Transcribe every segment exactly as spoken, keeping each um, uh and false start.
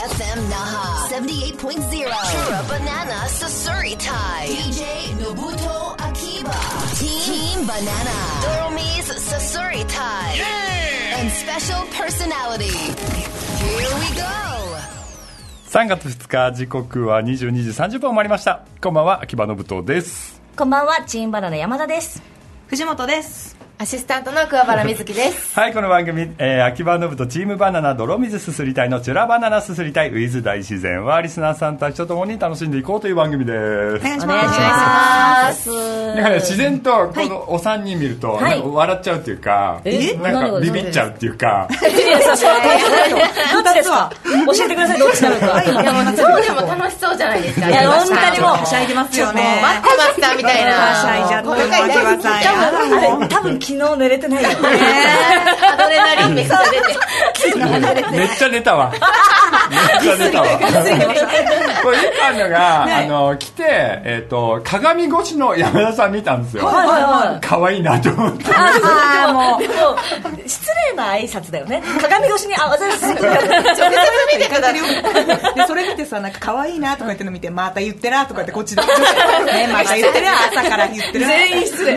エフエム Naha セブンティーエイトポイントゼロ Chura Banana Susuri Tai ディージェー Nobuto Akiba Team Banana Doromis Susuri Tai and special personality. Here we go. さんがつふつか時刻はにじゅうにじさんじゅっぷんを回りました。こんばんは、秋葉信人です。 こんばんは、チームバナナ山田です。 藤本です。 アシスタントの桑原瑞希ですはい、この番組、えー、秋葉信人チームバナナ泥水すすりたいのチュラバナナすすりたいウィズ大自然はリスナーさんたちと共に楽しんでいこうという番組です。お願いします。 なんかね、自然とこのお三人見ると、はい、なんか笑っちゃうっていうか、えなんかビビっちゃうっていうか、 いやそうそうどっちですか、教えてください、どっちなのか。 いやもうそうでも楽しそうじゃないですか。 いや本当にもうはしゃいでますよね。 待ってましたみたいな。 はしゃいじゃってます。 多分多分昨日寝れてないよ。 アドレナリンめっちゃ出てめっちゃ出たわ。めっちゃ出たわ。これいいかんのが、ね、あの来て、えー、と鏡越しの山田さん見たんですよ。はいはいはい、可愛いなと思って。 ああもうでも失礼な挨拶だよね。鏡越しにあわざわざそれ見てください。でそれ見てさ、なんか可愛いなとか言っての見て、また言ってらとか言ってこっちで、ね、また言ってら、朝から言ってら。 全員失礼。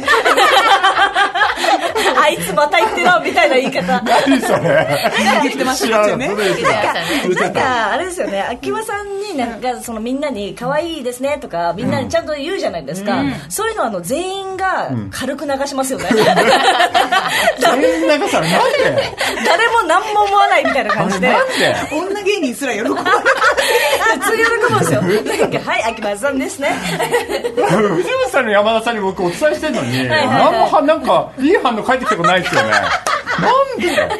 あいつまた言ってらみたいな言い方。 何それ。 言ってましたよね。 なんかなんかあれですよね。秋葉さんになんかそのみんなに可愛いですねとかみんなにちゃんと言うじゃないですか。うん、そういうのはあの全員が軽く流しますよね。 全員流したらなんで？ 誰も何も思わないみたいな感じで。 なんで？ 女芸人すら喜ばない。 普通喜ぶんですよ。なんかはい秋葉さんですね。 藤本さんの山田さんに僕お伝えしてるのに、はいはいはい、何もはなんかいい反応返ってきてこないですよね。なんで？ はい、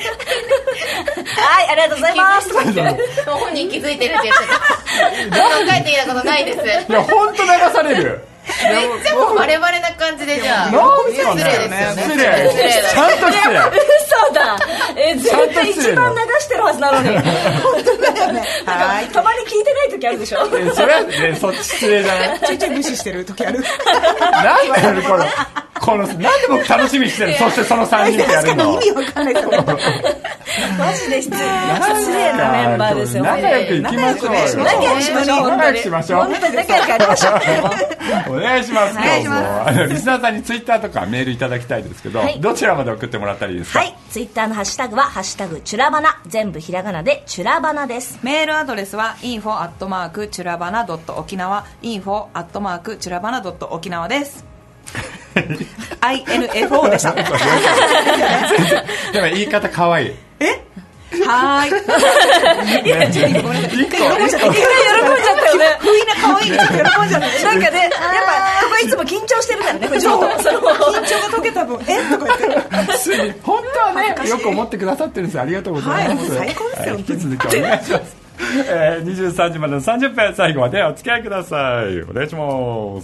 ありがとうございます。 もう本人気づいてるって言ってた。何も書いてきたことないです。 いや本当流される。 めっちゃもうバレバレな感じでじゃあ。 なん失礼ですよね。 失礼。ちゃんと失礼。 嘘だ。え絶対一番流してるはずなのに。本当だよね。はい。たまに聞いてない時あるでしょ。 えそれはねそっち失礼じゃない。 ちょいちょい無視してる時ある。 なんでやるこれ。このなんで僕楽しみにしてる。そしてその三人でやるの。 意味わかんないと思う。 マジで失礼。失礼なメンバーですよ。 仲良くいきましょう。 仲良くしましょう。 仲良くしましょう。 本当に仲良くやりましょう。 お願いします。お願いします。あのリスナーさんにツイッターとかメールいただきたいですけど、はい、どちらまで送ってもらったらいいですか。 はい。ツイッターのハッシュタグはハッシュタグチュラバナ、全部ひらがなでチュラバナです。 メールアドレスは インフォ アットマーク チュラバナ ドット 沖縄 インフォ アットマーク チュラバナ ドット 沖縄です。アイエヌエフオー でした。でも言い方可愛い。 え？はーい。 いや、ちょっとごめんなさい。一回喜んじゃった。一回喜んじゃったよね。 不意な可愛いにちょっと喜んじゃった。なんかね、やっぱここいつも緊張してるからね、藤本。 緊張が解けた分、えとか言って。 本当はね、よく思ってくださってるんです。ありがとうございます。 はい、最高ですよ。 引き続きお願いします。えー、にじゅうさんじまでのさんじゅっぷん、最後までお付き合いください。お願いします。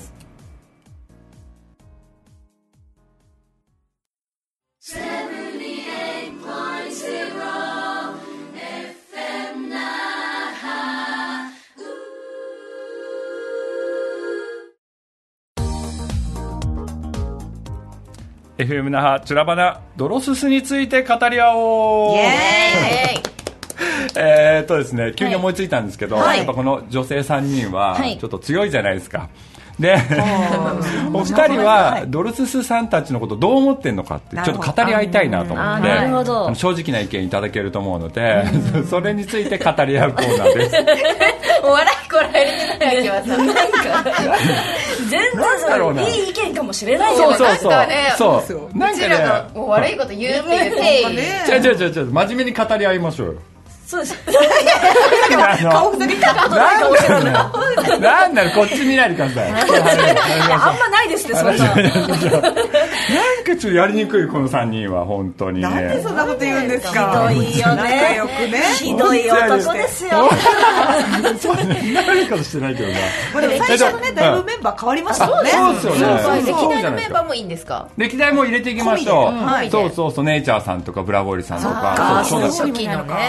エフエム 那覇チュラバナドロススについて語り合おう。イエーイ。えーっとですね、急に思いついたんですけど、はい、やっぱこの女性さんにんはちょっと強いじゃないですか。で、お二人はドルススさんたちのことどう思ってるのかってちょっと語り合いたいなと思って、 なるほど、 正直な意見いただけると思うので、それについて語り合うコーナーです。 お笑いこらえれてない秋葉さん。なんか全然いい意見かもしれないじゃないですか。そうそうそう。 うちらが悪いこと言うっていう定義。 違う違う違う違う、真面目に語り合いましょうよ。 そうです。 顔ふざけたことないかもしれない。なんだろ、こっち見ないでください。 あんまないですって、そんな。なんかちょっとやりにくい、このさんにんは、本当に。 なんでそんなこと言うんですか。 ひどいよね。 仲良くね。 ひどい男ですよ。 そんなことしてないけどな。 最初のね、だいぶメンバー変わりましたもんね。 そうですよね。 歴代のメンバーもいいんですか。 歴代も入れていきましょう。そうそうそう、ネイチャーさんとかブラゴリさんとか。 初期のね。 そうそう。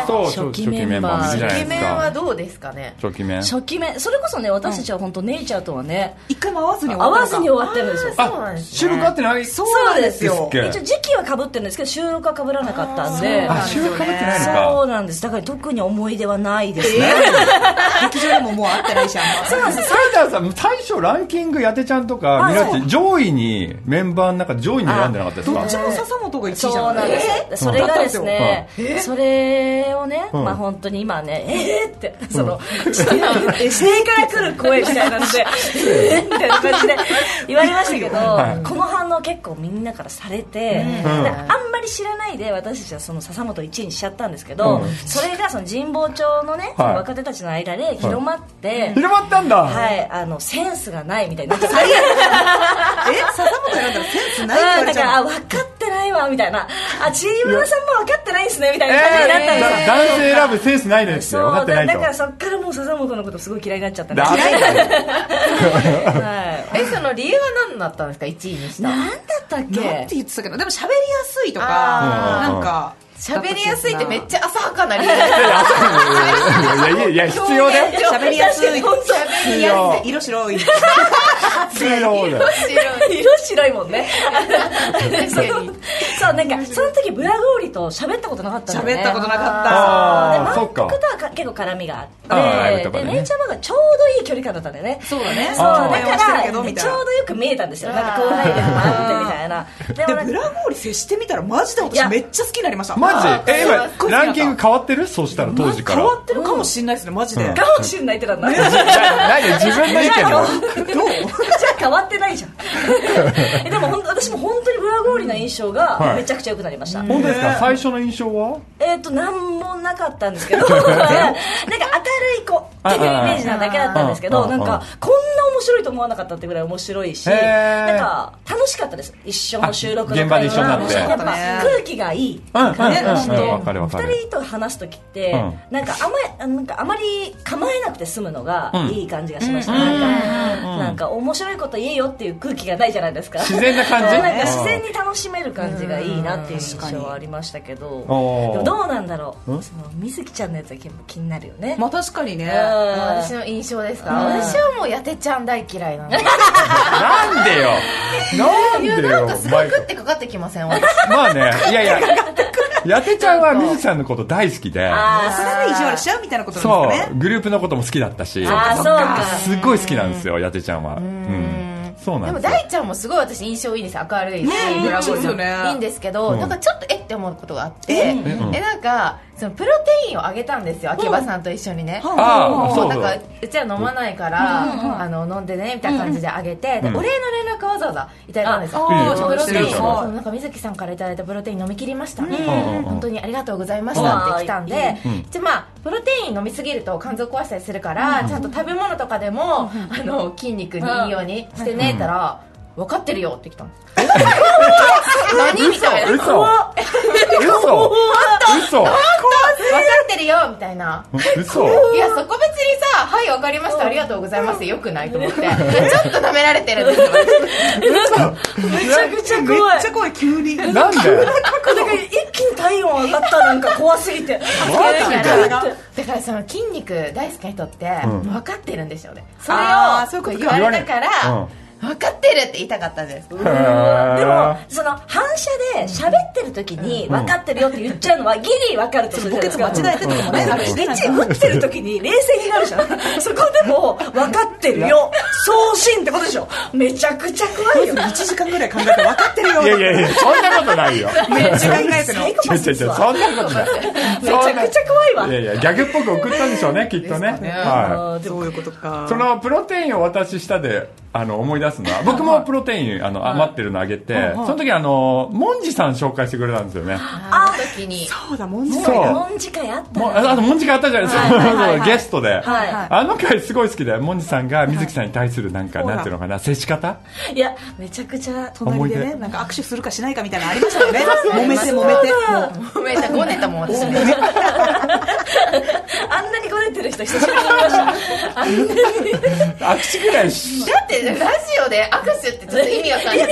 初期メンバーもいるじゃないですか。 初期面はどうですかね。 初期面初期面それこそね、私たちは本当ネイチャーとはね一回も会わずに会わずに終わってるんですよ。 あ、収録合ってない。 そうですよ。 ですっけ。 一応時期は被ってるんですけど収録は被らなかったんで。 あ、収録被ってないのか。 そうなんです。だから特に思い出はないですね。 劇場でももう会ってないし、あんま。 そうなんです。 サイダーさん最初ランキングやてちゃんとかミラッチ上位にメンバーの中で上位に選んでなかったですか。 どっちも笹本がいちいじゃそうなんです。それがですね、 えそれをね、まあ本当に今ね、えーってその正から来る声みたいなので、えーみたいな感じで言われましたけど、この反応結構みんなからされて、あんまり知らないで私たちはその笹本いちいにしちゃったんですけど、それがその神保町のね、その若手たちの間で広まって、 広まったんだ。 はい、あのセンスがないみたいな。え、 笹本選んだらセンスないって言われちゃう。 だからあ分かってないわみたいな、あちいむらさんも分かってないんですねみたいな感じになったんですよ。 えー、男性選ぶセンスないですよ。分かってないと。 だからそっからもう笹本のことすごい嫌いになっちゃったんで。 嫌いだよ。 はい。え、その理由は何だったんですか、いちいにした。 何だったっけ。 なんて言ってたけど、でも喋りやすいとか、なんか。 喋りやすいってめっちゃ浅はかな理由。いやいやいや、必要だよ。 喋りやすい。 本当。 喋りやすい。色白い。 必要だよ。 色白いもんね。そう、なんかその時ブラゴーリと喋ったことなかったんだよね。 喋ったことなかった。 マックとは結構絡みがあって、でネイチャーバーがちょうどいい距離感だったんだよね。 そうだね。 そうだからちょうどよく見えたんですよ。なんか後輩でもあってみたいな。 でブラゴーリ接してみたらマジで私めっちゃ好きになりました。 マジ？え、今ランキング変わってる？そうしたら当時から変わってるかもしれないですね、マジで。 かもしれないってなんだ。 何自分の意見どう？じゃあ変わってないじゃん。でも本当私も本当にブラゴーリの印象がめちゃくちゃ良くなりました。 本当ですか？最初の印象は？ えっとなんもなかったんですけど、なんか明るい子っていうイメージなだけだったんですけど、なんかこんな面白いと思わなかったってぐらい面白いし、なんか楽しかったです。一緒の収録の現場で一緒になって、 やっぱ空気がいい感じがして、二人と話す時ってなんかあまなんかあまり構えなくて済むのがいい感じがしました。なんか面白いこと言えよっていう空気がないじゃないですか。 自然な感じ。 なんか自然に楽しめる感じがいいなっていう印象はありましたけど、でもどうなんだろう。その水木ちゃんのやつは気になるよね。 まあ確かにね。 私の印象ですか。私はもうやてちゃん大嫌いなんで。 なんでよ。なんでよ。 なんかすごい食ってかかってきません？ まあね、いやいや。やてちゃんは水木さんのこと大好きで、 あそれで意地悪しちゃうみたいなことなんですかね。 そう、グループのことも好きだったし、 あそうか、 すごい好きなんですよ、やてちゃんは。うん、そうなんですよ。 でも大ちゃんもすごい私印象いいんですよ。明るいし、ブラボーいいんですけど、なんかちょっとえって思うことがあって、えなんかそのプロテインをあげたんですよ、秋葉さんと一緒にね。 ああ、そうなんかうちは飲まないからあの飲んでねみたいな感じであげて、お礼の連絡をわざわざいただいたんですよ。プロテインをなんか水木さんからいただいたプロテイン飲み切りましたね、本当にありがとうございましたって来たんで、じゃあまあプロテイン飲みすぎると肝臓壊したりするから、ちゃんと食べ物とかでもあの筋肉にいいようにしてねったら、分かってるよって来たの。何みたいな。 嘘嘘嘘。 分かってるよみたいな。 嘘。 いやそこ別にさ、はい分かりましたありがとうございますよくないと思って、ちょっと舐められてるんですよ。 めちゃくちゃ怖い。 めっちゃ怖い急に。 なんで？なんか一気に体温上がった、なんか怖すぎて。 だからその筋肉大好きな人って分かってるんでしょうね。それを言われたから。分かってるって言いたかったです。でもその反射で喋ってる時に分かってるよって言っちゃうのはギリ分かるとするじゃないですか。 間違えてるとかもねあるしね。 打ってる時に冷静になるじゃん。そこでも分かってるよ送信ってことでしょ。めちゃくちゃ怖いよ。 いちじかんぐらい考えて分かってるよ。 いやいやいや、そんなことないよ。 めっちゃ考えてるの。 サイコパスですわ。 そんなことない。 めちゃくちゃ怖いわ。 いやいや、ギャグっぽく送ったんでしょうね、きっとね。 はい。そういうことか。 そのプロテインをお渡ししたであの思い出すのは、僕もプロテインあの余ってるのあげて、その時あのモンジさん紹介してくれたんですよね。 あの時に。 そうだ、モンジ会。モンジ会あったね。 あとモンジ会あったじゃないですか。ゲストで。あの回すごい好きで、モンジさんが水木さんに対するなんかなんていうのかな、接し方。 いやめちゃくちゃ隣でね、なんか握手するかしないかみたいなのありましたよね。揉めて揉めて揉めたごねたもん私ね。 あんなにごねてる人久しぶりに見ました。 握手ぐらいしだってラジオで握手ってちょっと意味わかんない。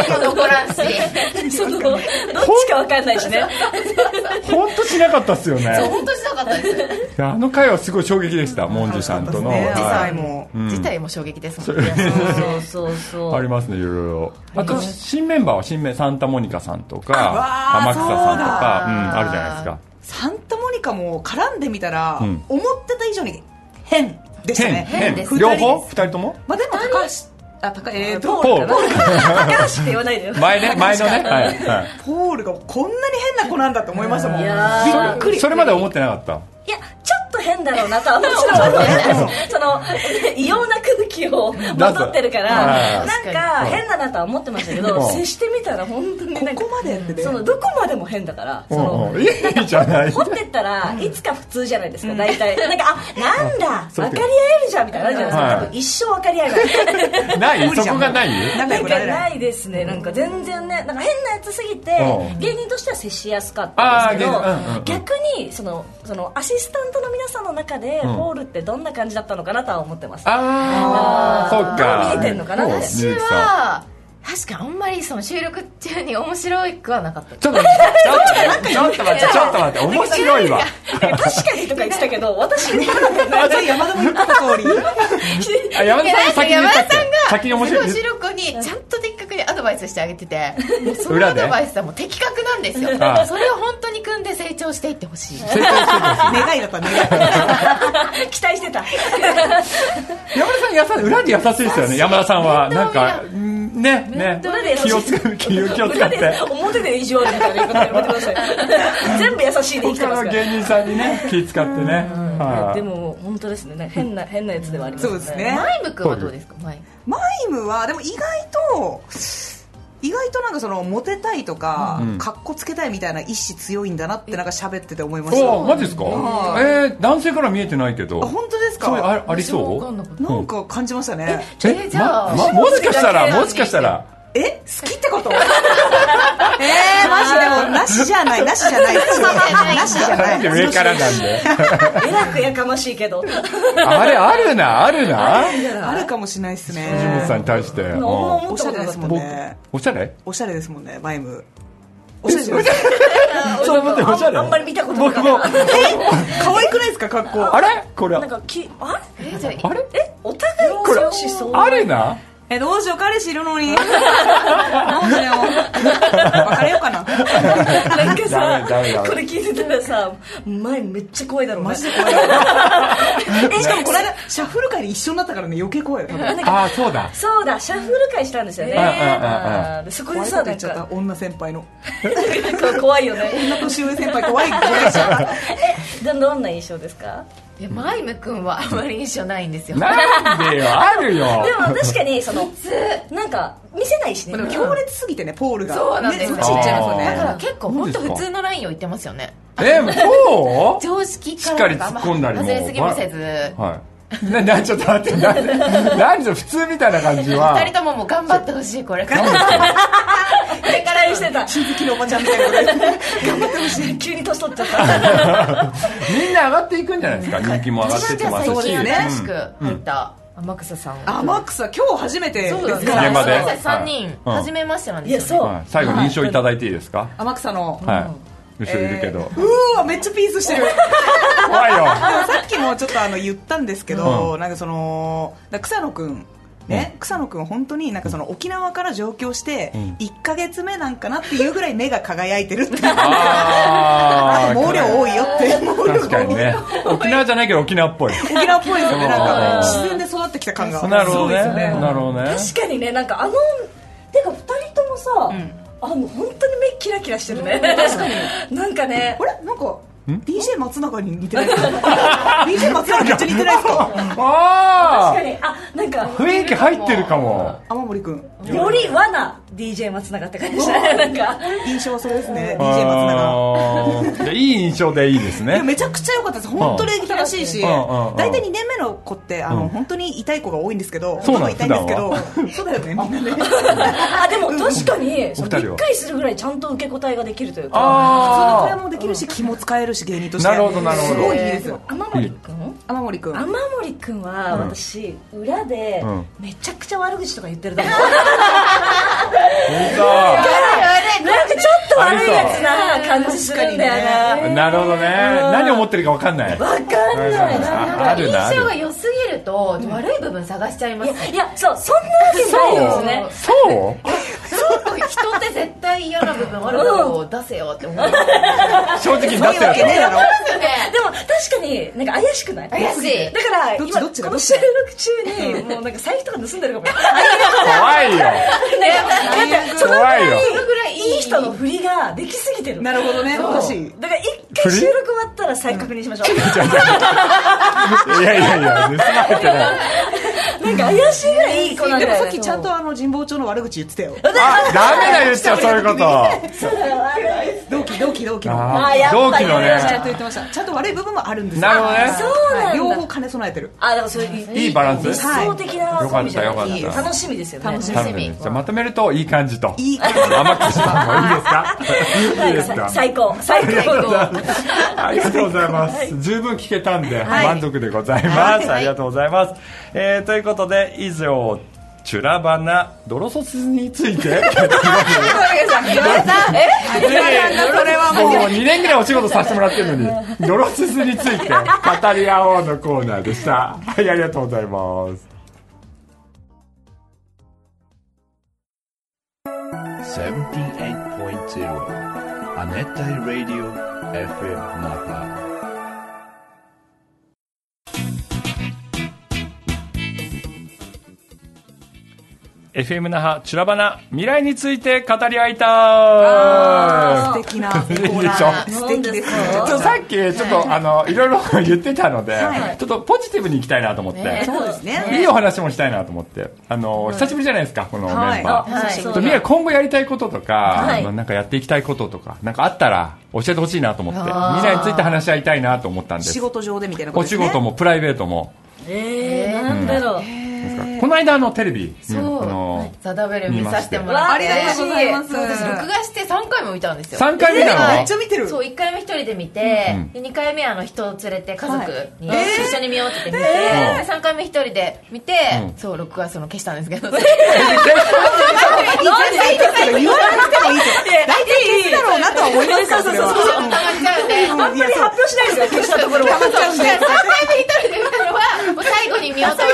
しかも残らんしそのどっちかわかんないしね。 本当しなかったっすよね。 そう本当しなかったです。いやあの回はすごい衝撃でした。モンジュさんとの自体も自体も衝撃ですもんね。 そうそうそうありますね、いろいろ。あと新メンバーは新メンサンタモニカさんとか天草さんとか、うん、あるじゃないですか。 サンタモニカも絡んでみたら、うん、思ってた以上に変でしたね。 変です。両方二人とも。 まあでも高橋あ高えー、ポールかな。高橋って言わないでよ。 前ね前のね、はいはい、 ポールがこんなに変な子なんだと思いましたもん。 いやびっくり。それまで思ってなかった。 いやちょっと変だろうなとはもちろん思ってその異様な空気をまとってるからなんか変だなとは思ってましたけど、接してみたら本当になんかここまでってね、 そのどこまでも変だからそのいいじゃない。 掘ってったらいつか普通じゃないですか大体。なんかあなんだ分かり合えるじゃんみたいなあるじゃないですか。多分一生分かり合えない。 ないそこがない。 なんかないですね。なんか全然ねなんか変なやつすぎて芸人としては接しやすかったんですけど、逆にそのそのアシスタントの皆さんの中でポールってどんな感じだったのかなとは思ってます。 ああそうか。 どう見えてんのかな。 私は確かあんまりその収録中に面白くはなかった。 ちょっと待ってちょっと待ってちょっと待って面白いわ。 確かにとか言ってたけど私に山田も言った通り。 山田さんが先に言ったっけ。 先に面白い。白子にちゃんと的確にアドバイスしてあげてて、そのアドバイスはもう的確なんですよ。それを本当に組んで成長していってほしい。 成長していってほしい。 願いだった願い。期待してた。 山田さん裏で優しいですよね。山田さんはなんかねね気を使う気を使って表で意地悪みたいな言い方やめてください。全部優しいで生きてますから。 他の芸人さんにね気使ってね。 でも本当ですね。変な変なやつではありますね。 そうですね。 マイム君はどうですか。マイムマイムはでも意外と意外となんかそのモテたいとかカッコつけたいみたいな意志強いんだなってなんか喋ってて思いました。 あマジですか。えー男性から見えてないけど。 本当ですか。 そうあありそう。 なんか感じましたね。 えじゃあもしかしたらもしかしたらえ好きってこと？えーマジでもなしじゃないなしじゃないなしじゃない。 上からなんで。 えらくやかましいけど。 あれあるなあるな。 あるかもしれないですね。 藤本さんに対して。 おしゃれですもんね。 おしゃれ？ おしゃれですもんねマイム。おしゃれじゃない。 そう思っておしゃれ。 あんまり見たことない。 僕も。 可愛くないですか格好。 あれこれ。 なんかきあれ？ えじゃあれ？ えお互いこれしそう。 あれな。 えどうしよう彼氏いるのにどうしよう別れようかな。 なんかさこれ聞いてたらさ前めっちゃ怖いだろうね。マジで怖い。しかもこの間シャッフル会で一緒になったからね余計怖いよ。 ああそうだそうだシャッフル会したんですよね。そこでさなんか女先輩の怖いよね。 女年上先輩怖い怖いし。 えどんな印象ですか。 いやマイム君はあまり印象ないんですよ。 なんでよあるよ。 でも確かにそのなんか見せないしね。 でも強烈すぎてねポールが。 そうなんですよ。 ちっちゃいですよね。 だから結構本当普通のラインを言ってますよね。 えそう常識からしっかり突っ込んだりも外れすぎもせず。 はいななちょっと待ってな何で普通みたいな感じはふたりとももう頑張ってほしいこれから。 これからしてた親戚のおばちゃんみたいなことで頑張ってほしい。 急に年取っちゃった。 みんな上がっていくんじゃないですか。人気も上がってってますし。 そうですね。新しく入った天草さん。 天草今日初めてですね。 現場でさんにん初めましてなんですよね。 最後に印象いただいていいですか。 天草のはい後ろいるけど、 えー、うわめっちゃピースしてる。 怖いよ。 さっきもちょっとあの言ったんですけど、うん、なんかその草野くんね、うん、草野くん本当になんかその沖縄から上京していっかげつめなんかなっていうぐらい目が輝いてるっていう。あ毛量多いよって。 確かにね。沖縄じゃないけど沖縄っぽい。 沖縄っぽいですよね。なんか自然で育ってきた感が。 なるほどね。なるほどね。 確かにねなんかあのてかふたりともさ。うんあの本当に目キラキラしてるね。確かに。なんかね。 あれなんか ディージェー 松永に似てないですか。ディージェー 松永めっちゃ似てないですか。 ああ。 確かにあなんか雰囲気入ってるかも。 天森くん。 より和な ディージェー 松永って感じしたね。なんか印象はそれですね。ディージェー 松永。 いい印象でいいですね。 めちゃくちゃ良かったです。本当礼儀正しいし。大体にねんめの子ってあの本当に痛い子が多いんですけど、 そうなん痛いんですけど、そうだよねみんなね。 あでも確かにびっくりするぐらいちゃんと受け答えができるというか、 普通の会話もできるし気も使えるし芸人として。 なるほどなるほど。 すごいいいですよ。 天森くん？ 雨森くん雨森くんは私、うん、裏でめちゃくちゃ悪口とか言ってると思う。なんかちょっと悪いやつな感じするんだよな。 なるほどね、うん、何を思ってるか分かんない。 分かんない。 なんか印象が良すぎると悪い部分探しちゃいます、ね、 いや、そう、そんなわけないですね。 そう人って絶対嫌な部分あるから出せよって思う。 正直に出せよって。でも確かになんか怪しくない？ 怪しい。 だから今この収録中にもうなんか財布とか盗んでるかも。 怖いよ。 そのぐらいそのぐらいいい人の振りができすぎてる。 なるほどね。 欲しい。だから一回収録終わったら再確認しましょう。 いやいやいや、盗まれてない。 なんか怪しいぐらいいい子なんだよ。 でもさっきちゃんとあの神保町の悪口言ってたよ。 あ、ダメだ言っちゃう、そういうこと。 同期同期同期の同期のね、 ちゃんと言ってました。ちゃんと悪い部分もあるんですよ。 なるほどね。 そうなんだ。 両方兼ね備えてる。 あ、だからそれいいバランス。 理想的なコンビじゃない。 よかったよかった。 楽しみですよね。 楽しみ。 じゃあまとめるといい感じと。 いい感じ。 甘くした方がいいですか？いいですか？ 最高最高。 ありがとうございます。十分聞けたんで満足でございます。ありがとうございます。えー、ということで以上チュラバナドロソスについてえもうにねんぐらいお仕事させてもらってるのにドロススについて語り合おうのコーナーでした。はい、ありがとうございます。 セブンティーエイトポイントゼロ 亜熱帯ラディオ エフエム Napa。 エフエム 那覇チュラバナ未来について語り合いたい。素敵なコーナー。素敵ですね。 ちょさっきちょっとあのいろいろ言ってたので、はい、ちょっとポジティブにいきたいなと思って、ね、 そうですね。 いいお話もしたいなと思って、あの、はい、久しぶりじゃないですかこのメンバー。はい、ちょっと未来今後やりたいこととか、はい、なんかやっていきたいこととかなんかあったら教えてほしいなと思って、未来について話し合いたいなと思ったんです。 仕事上でみたいなことですね。 お仕事もプライベートも。 えー、なんだろう。 この間のテレビそう、 あのザ・ダベル見させてもらって、 ありがとうございます。 私録画してさんかいも見たんですよ。 さんかい見たの？ めっちゃ見てる。 そう、いっかいめ一人で見て、うん、でにかいめあの人を連れて家族に、はい、一緒に見ようって言って見て、えー、でさんかいめ一人で見て、うん、そう録画その消したんですけど。言わなくてもいいと。大体消すだろうなとは思いますからそれは。 たまっちゃうんで、 あんまり発表しないですよ。消したところは。 たまっちゃうんで。 さんかいめ一人で見たのはもう最後に見ようと思って。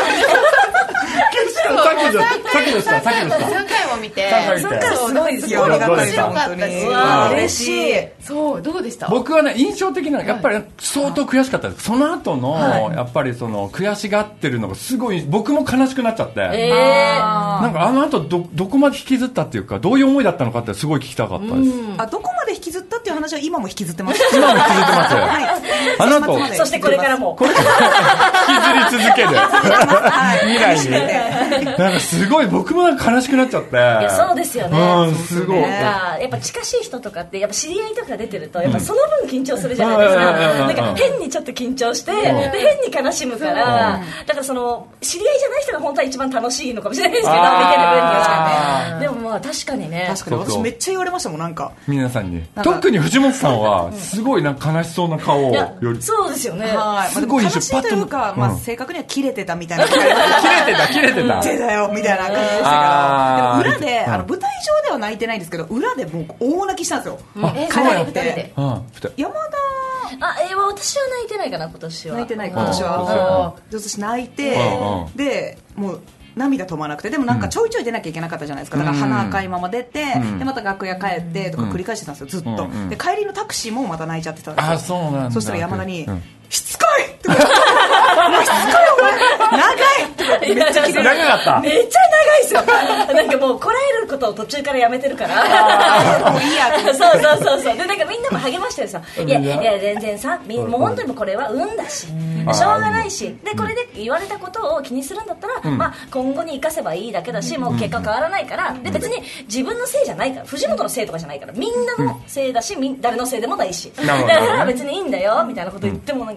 さっきでしたさっきでしたさんかいも見てさんかいすごいですよ。 ありがたいです本当に。 嬉しい。 そうどうでした？ 僕はね印象的なやっぱり相当悔しかったです。その後の、はい、やっぱりその悔しがってるのがすごい僕も悲しくなっちゃって、えー、なんかあの後 ど, どこまで引きずったっていうかどういう思いだったのかってすごい聞きたかったです。 あどこまで引きずったっていう話は今も引きずってます。 今も引きずってますよ。はい、 あの後そしてこれからもこれから引きずり続ける未来に。なんかすごい僕もなんか悲しくなっちゃって。いやそうですよね。 うんすごい。 なんかやっぱ近しい人とかってやっぱ知り合いとか出てるとやっぱその分緊張するじゃないですか。なんか変にちょっと緊張してで変に悲しむからだからその知り合いじゃない人が本当は一番楽しいのかもしれないですけど見てる分には。でもまあ確かにね。 確かに私めっちゃ言われましたもんなんか皆さんに。特に藤本さんはすごいなんか悲しそうな顔をより。 そうですよね。 すごい悲しいというかまあ正確にはキレてたみたいな。キレてたキレてた。 手だよみたいな感じでしたから裏であの舞台上では泣いてないんですけど裏でもう大泣きしたんですよ。 彼って。 山田あえ私は泣いてないかな今年は。 泣いてない今年は。私泣いてでもう涙止まらなくてでもなんかちょいちょい出なきゃいけなかったじゃないですか。だから鼻赤いまま出てでまた楽屋帰ってとか繰り返してたんですよずっと。で帰りのタクシーもまた泣いちゃってたんですよ。 あそうなんだ。 そしたら山田にしつこいってもうしつこいお前長いってめっちゃキレる。 長かった。 めっちゃ長いですよ。なんかもうこらえることを途中からやめてるからもういいやって。そうそうそうそう。でなんかみんなも励ましてるさいやいや全然さもう本当にもこれは運だししょうがないしでこれで言われたことを気にするんだったらまあ今後に生かせばいいだけだしもう結果変わらないからで別に自分のせいじゃないから藤本のせいとかじゃないからみんなのせいだし誰のせいでもないしだから別にいいんだよみたいなこと言ってもなんか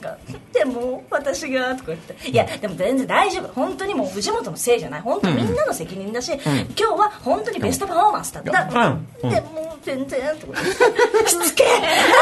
でも私がとか言っていやでも全然大丈夫本当にもう藤本のせいじゃない本当にみんなの責任だし、うん、今日は本当にベストパフォーマンスだった、うんうん、でも全然とかしつけ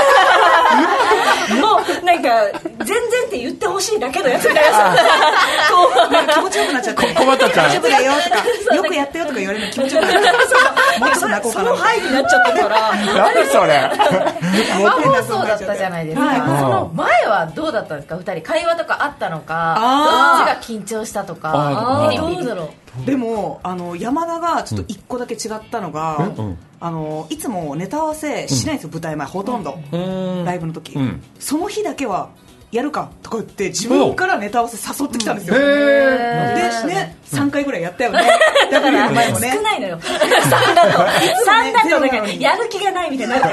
もうなんか全然って言ってほしいだけのやつみたいな気持ちよくなっちゃって困ったちゃん大丈夫だよとかよくやってよとか言われるの気持ちよくなっちゃってもっと泣こうかなその範囲になっちゃったから何それ生放送だったじゃないですか、はい、その前はどうだったんですかふたり会話とかあったのかどっちが緊張したとかああどうだろうでもあの山田がちょっといっこだけ違ったのが、うん、あのいつもネタ合わせしないんですよ、うん、舞台前ほとんど、うん、ライブの時、うん、その日だけはやるかとか言って自分からネタ合わせ誘ってきたんですよ、うん、で、ね、さんかいぐらいやったよねだから前もね少ないのよさんだとさんだとなんかやる気がないみたいになる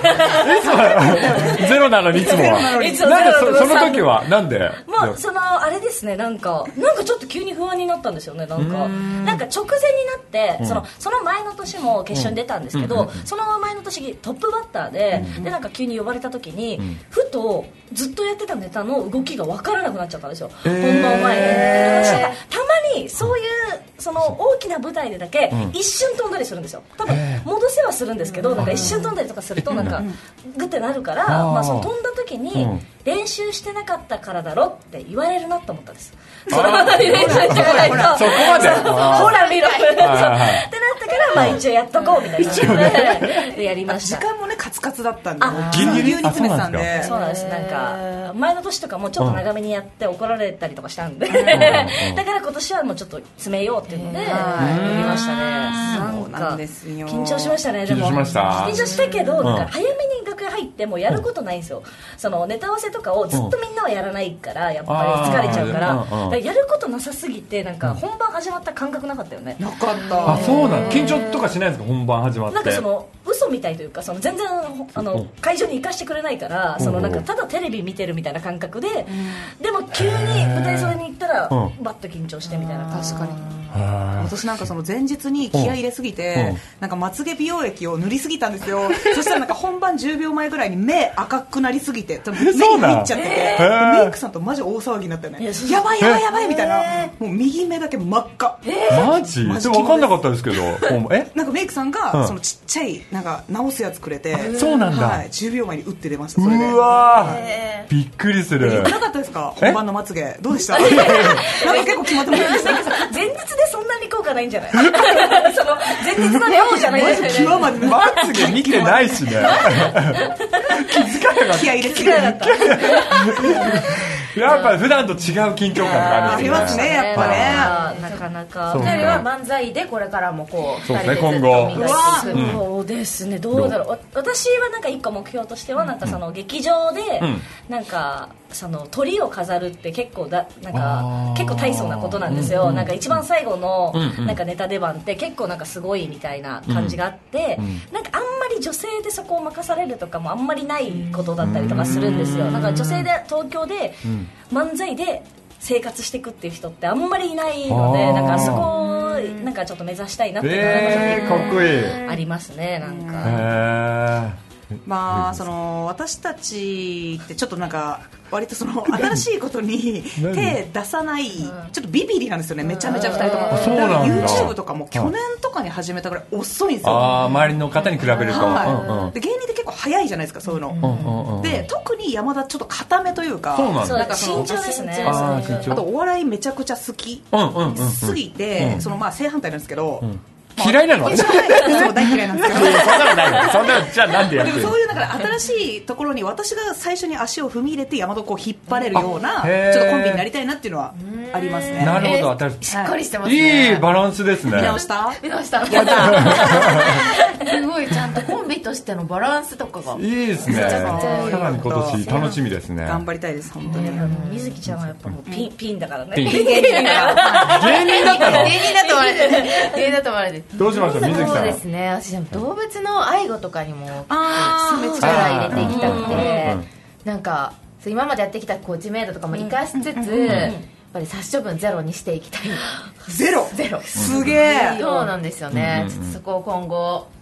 からゼロなのにいつもはなんで そ, その時はなんでまあそのあれですねなんかなんかちょっと急に不安になったんですよねなんかなんか直前になって、うん、そのその前の年も決勝に出たんですけど、うん、その前の年トップバッターで、うん、でなんか急に呼ばれた時に、うん、ふとずっとやってたネタの動きが分からなくなっちゃったんですよ、えー、本番前に、えー、なんかたまにそういうその大きな舞台でだけ一瞬飛んだりするんですよ多分戻せはするんですけどなんか一瞬飛んだりとかするとなんかグッてなるからまあその飛んだ時に練習してなかったからだろって言われるなと思ったんですそれまで練習してないとそこまでほら見ろってなったからまあ一応やっとこうみたいな感じでやりました時間もねカツカツだったんでギリギリに詰めてたんでそうなんですなんか前の年とかもちょっと長めにやって怒られたりとかしたんでだから今年はもうちょっと詰めようっていうのでやりましたねなんか緊張しましたねでも緊張したけどなんか早めに楽屋入ってもうやることないんですよそのネタ合わせとかをずっとみんなはやらないからやっぱり疲れちゃうからだからやることなさすぎてなんか本番始まった感覚なかったよねなかったあそうなの緊張とかしないんですか本番始まってなんかその嘘みたいというかその全然あの会場に行かしてくれないからそのなんかただテレビ見てるみたいな感覚ででも急に舞台袖に行ったらバッと緊張してみたいな確かに私なんかその前日に気合い入れすぎてなんかまつげ美容液を塗りすぎたんですよそしたらなんか本番じゅうびょうまえぐらいに目赤くなりすぎて多分目に入っちゃっててメイクさんとマジ大騒ぎになったよねやばいやばいやばいみたいなもう右目だけ真っ赤マジで分かんなかったですけどえなんかメイクさんがそのちっちゃいなんか直すやつくれてそうなんだ、 はい、じゅうびょうまえに打って出ましたそれでうわびっくりするよくなかったですか本番のまつげどうでしたなんか結構決まってませんでした前日でそんなに効果ないんじゃないその前日の量じゃないですよねまつげ見てないしね気づかなかった気合い入れすぎなかったやっぱり普段と違う緊張感がありますねやっぱねなかなかふたりは漫才でこれからもこうそうですね今後そうですねどうだろう私はなんか一個目標としてはなんかその劇場でなんかその鳥を飾るって結構だなんか結構大層なことなんですよなんか一番最後のなんかネタ出番って結構なんかすごいみたいな感じがあってなんかあんまり女性でそこを任されるとかもあんまりないことだったりとかするんですよなんか女性で東京で漫才で生活していくっていう人ってあんまりいないのでなんかそこをなんかちょっと目指したいなっていうのが、 えー、かっこいいありますねなんか、 えーまあ、その私たちってちょっとなんか割とその新しいことに手出さないちょっとビビリなんですよねめちゃめちゃふたりともそうなんだ YouTube とかも去年とかに始めたぐらい遅いんですよあ周りの方に比べると、 はいうんうん、で芸人って結構早いじゃないですかそういうの、うんうん、で特に山田ちょっと固めというかそうなんだなんか慎重ですねあ, あとお笑いめちゃくちゃ好きすぎてそのまあ正反対なんですけど、うん嫌いなのそう大嫌いなんですけどそんなのないそんなのじゃあなんでやってるでもそういうだから新しいところに私が最初に足を踏み入れて山田をこう引っ張れるようなちょっとコンビになりたいなっていうのはありますねなるほど新しいしっかりしてますねいいバランスですね見直した見直したやったすごいちゃんとコンビとしてのバランスとかがいいですねさらに今年楽しみですね頑張りたいです本当に水木ちゃんはやっぱもうピンピンだからねピン芸人だったの芸人だと思われて芸人だと思われてどうしました水木さんそうですね私動物の愛護とかにも力入れていきたくてなんか今までやってきたこう知名度とかも生かしつつやっぱり殺処分ゼロにしていきたいゼロゼロすげえそうなんですよね、うんうんうん、ちょっとそこを今後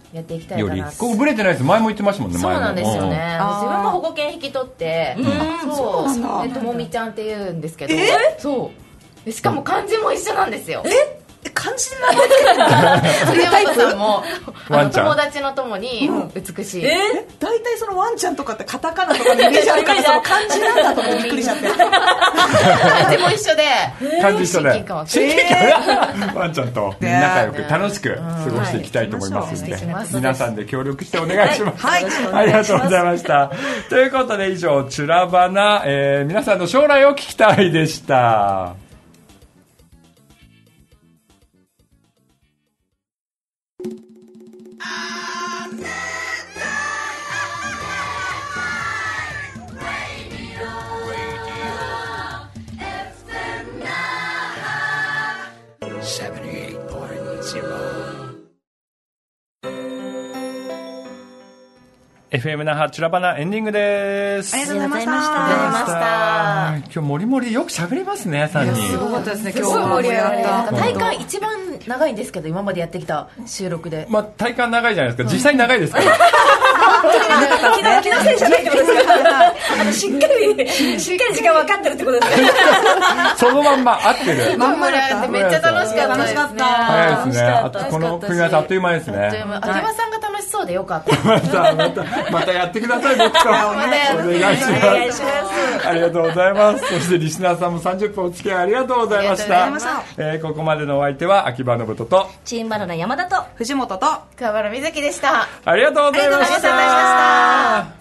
やっていきたいかな。 より一個ぶれてないです。前も言ってましたもんね。 そうなんですよね。 前も自分も保護犬引き取って、そう、えっともみちゃんって言うんですけど、そうしかも漢字も一緒なんですよ。 え漢字の名前つけてるんだ。 藤本さんもあの友達の友に美しい。 え大体そのワンちゃんとかってカタカナとかのイメージあるからその漢字なんだと思ってびっくりしちゃって。 漢字も一緒で漢字一緒で親近感は親近感ワンちゃんと仲良く楽しく過ごしていきたいと思いますので、皆さんで協力してお願いします。はい、ありがとうございました。ということで以上チュラバナ、えー、皆さんの将来を聞きたいでした。エフエム 那覇チュラバナエンディングです。 ありがとうございました。 今日もりもりよく喋りますね、さんにん。 すごかったですね、今日。 すごい盛り上がった。体感一番長いんですけど、今までやってきた収録で。 まあ体感長いじゃないですか。実際長いですから。 本当に長かったですね。気のせいじゃないってことですか。あのしっかりしっかり時間分かってるってことですね。 そのまんま合ってる。 まんまでめっちゃ楽しかったですね。 早いですね。あとこの組み合わせあっという間ですね。 秋葉さんが楽しそうでよかった。 またまたまたやってください、僕と。お願いします。ありがとうございます。そしてリスナーさんもさんじゅっぷんお付き合いありがとうございました。えー、ここまでのお相手は秋葉信人とチームバナナ山田と藤本と桑原瑞希でした。 ありがとうございました。